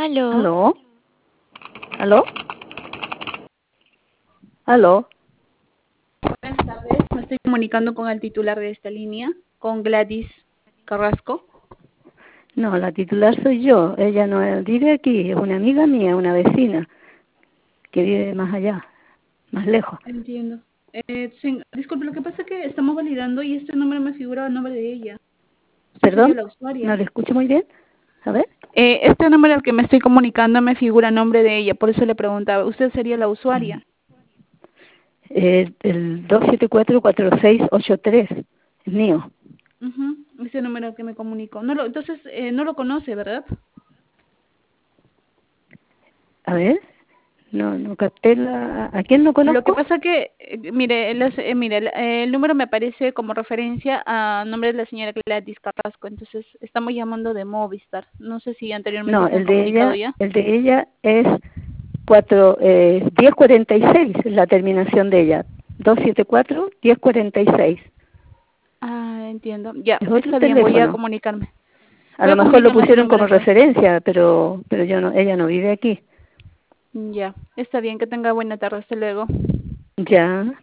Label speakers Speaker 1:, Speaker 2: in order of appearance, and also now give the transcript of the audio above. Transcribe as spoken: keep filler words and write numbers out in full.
Speaker 1: ¿Aló?
Speaker 2: ¿Aló? ¿Aló? ¿Aló?
Speaker 1: Buenas tardes, me estoy comunicando con el titular de esta línea, con Gladys Carrasco.
Speaker 2: No, la titular soy yo. Ella no vive aquí, es una amiga mía, una vecina, que vive más allá, más lejos.
Speaker 1: Entiendo. Eh, sí, disculpe, lo que pasa es que estamos validando y este número me figura el nombre de ella. Usted sería
Speaker 2: ¿Perdón?
Speaker 1: la usuaria.
Speaker 2: ¿No le escucho muy bien? A ver.
Speaker 1: Eh, este número al que me estoy comunicando me figura el nombre de ella, por eso le preguntaba, ¿usted sería la usuaria?
Speaker 2: Eh, el dos siete cuatro, cuatro seis ocho tres es mío.
Speaker 1: Uh Ese número al que me comunico. No lo, entonces, eh, no lo conoce, ¿verdad?
Speaker 2: A ver. No, no capté la... ¿A quién no
Speaker 1: Lo que
Speaker 2: conozco?
Speaker 1: pasa que, eh, mire, los- eh, mire, el, el número me aparece como referencia a nombre de la señora Gladys Carrasco, entonces estamos llamando de Movistar. No sé si anteriormente
Speaker 2: No,
Speaker 1: se han
Speaker 2: el de
Speaker 1: comunicado
Speaker 2: ella,
Speaker 1: ya.
Speaker 2: el de ella es cuatro, eh, diez cuarenta y seis, es la terminación de ella. dos siete cuatro, diez cuarenta y seis.
Speaker 1: Ah, entiendo. Ya,
Speaker 2: Es otro
Speaker 1: está bien, voy a
Speaker 2: teléfono.
Speaker 1: comunicarme.
Speaker 2: A
Speaker 1: Voy
Speaker 2: lo
Speaker 1: a
Speaker 2: mejor lo
Speaker 1: comunicarme a ese
Speaker 2: pusieron
Speaker 1: número
Speaker 2: como
Speaker 1: entonces.
Speaker 2: referencia, pero pero yo no, ella no vive aquí.
Speaker 1: Ya, está bien, que tenga buena tarde. Hasta luego.
Speaker 2: Ya.